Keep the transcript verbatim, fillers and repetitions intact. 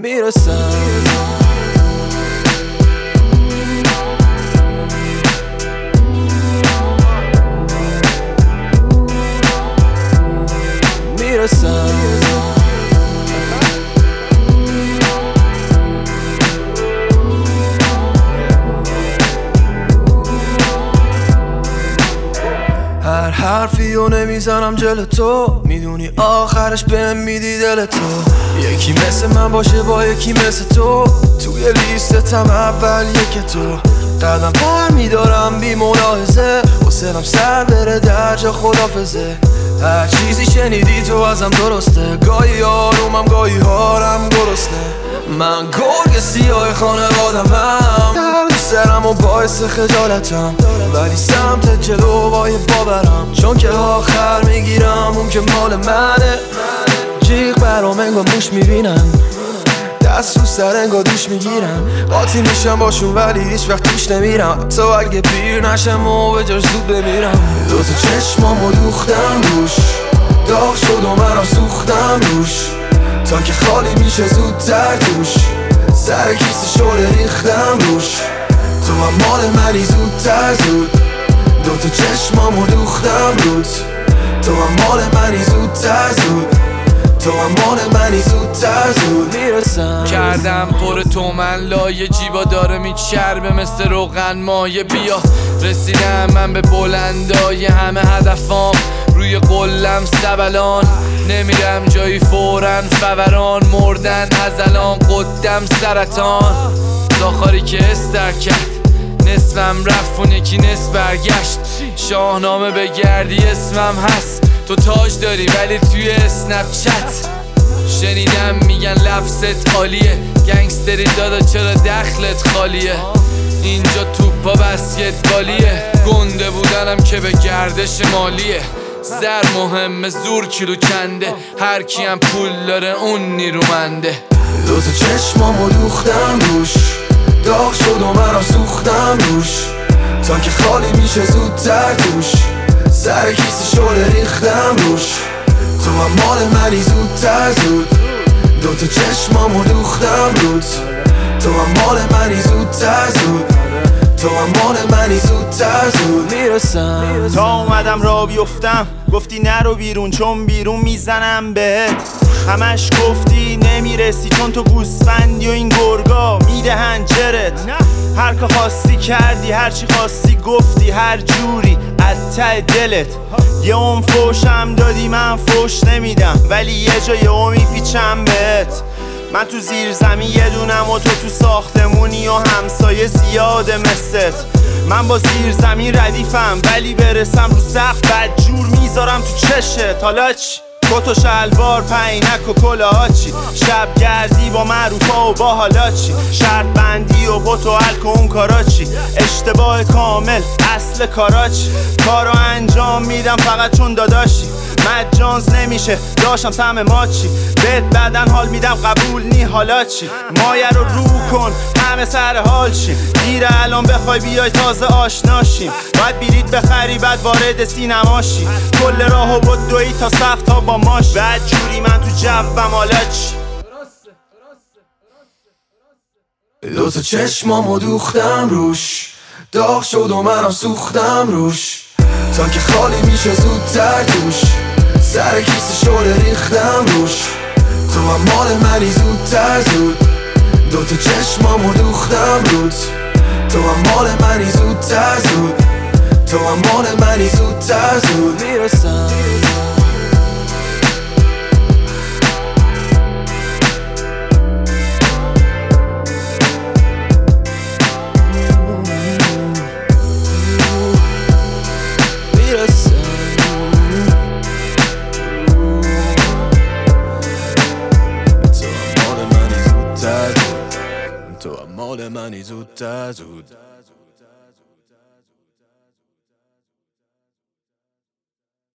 میرسم. میرسم هر حرفی رو نمیزنم جل تو، میدونی آخرش بهم میدی دل تو. یکی مثل من باشه با یکی مثل تو، توی لیستتم اول یک تو. قدم پر میدارم بی ملاحظه، حسنم سر بره درجا خدافزه. هر چیزی شنیدی تو ازم درسته، گاهی آرومم گاهی هارم درسته. من گرگ سیاه خانوادمم، درد سرم و باعث خجالتم، ولی سمت جلو باید باورم، چون که آخر میگیرم اون که مال منه. جیغ برام انگار موش میبینن، دست رو سر انگار دوش میگیرم، قاطی میشم باشون ولی هیچ وقت توش نمیرم، تو اگه پیر نشم و به جاش زود بمیرم. دو تا چشمامو دوختم روش، داغ شد و منم سوختم روش، تا که خالی میشه زودتر توش، سر کیسه شده ریختم روش. تو هم مال منی زودتر زود، دو تا چشمامو دوختم روت، تو هم مال منی زودتر زود، تو هم مال منی زودتر زود. میرسم کردم پر تو من لایه، جیبا داره میچربه مثل روغن مایه. بیا رسیدم من به بلندای همه هدفام، روی قلم سبلان نمیرم جایی فورن، فوران مردن از الان قدم سرطان. زاخاری که استر کرد نصفم رفت اون یکی نصف برگشت، شاهنامه بگردی اسمم هست، تو تاج داری ولی توی اسنپ چت. شنیدم میگن لفظت عالیه، گنگستری دادا چرا دخلت خالیه، اینجا توپا بسکتبالیه، گنده بودنم که به گردش مالیه. زر مهمه زور کیلو کنده، هر کیم پول داره اون نیرومنده. دو تا چشمامو دوختم روش، داغ شد و منم سوختم روش، تا که خالی میشه زودتر توش، سر کیسه شده ریختم روش. تو هم مال منی زودتر زود، دو تا چشمامو دوختم روت، تو هم مال منی زودتر زود، تو هم مال منی زودتر زود. میرسم تا اومدم را بیفتم، گفتی نرو بیرون چون بیرون میزنم بهت، همش گفتی نمیرسی چون تو گوسفندی و این گرگا میدهن جرت. هر که خواستی کردی، هر چی خواستی گفتی، هر جوری از ته دلت. یه اون فوشم دادی من فوش نمیدم، ولی یه جا یه اون میپیچم بهت. من تو زیر زمین یه دونم و تو تو ساختمونی و همسایه زیاده مثلت. من با زیر زمین ردیفم ولی برسم رو سقف بدجور میذارم تو چشت. حالا چی؟ کت و شلوار پینک و کلاه چی؟ شب گردی با معروفا و با حالا چی؟ شرط بندی و بوت و الک و اون کارا چی؟ اشتباه کامل اصل کارا چی؟ کارو انجام میدم فقط چون داداشی، مجانز نمیشه داشتم سهم ما چی؟ بهت بعدن حال میدم قبول نی حالا چی؟ مایه رو رو کن همه سر حال شیم، دیره الان بخوای بیای تازه آشناشیم، باید بیرید بخری بعد وارد سینماشی، کل راهو بود دوی تا سخت ها با ماش. بعد جوری من تو جوم حالا چی؟ دو تا چشمامو دوختم روش، داغ شد و منم سوختم روش، تا که خالی میشه زودتر توش، سر کیسه شده ریختم روش. تو هم مال منی زودتر زود، دو تا چشمامو دوختم روت، تو هم مال منی زودتر زود، تو هم مال منی زودتر زود. میرسم تو هم مال منی زودتر زود.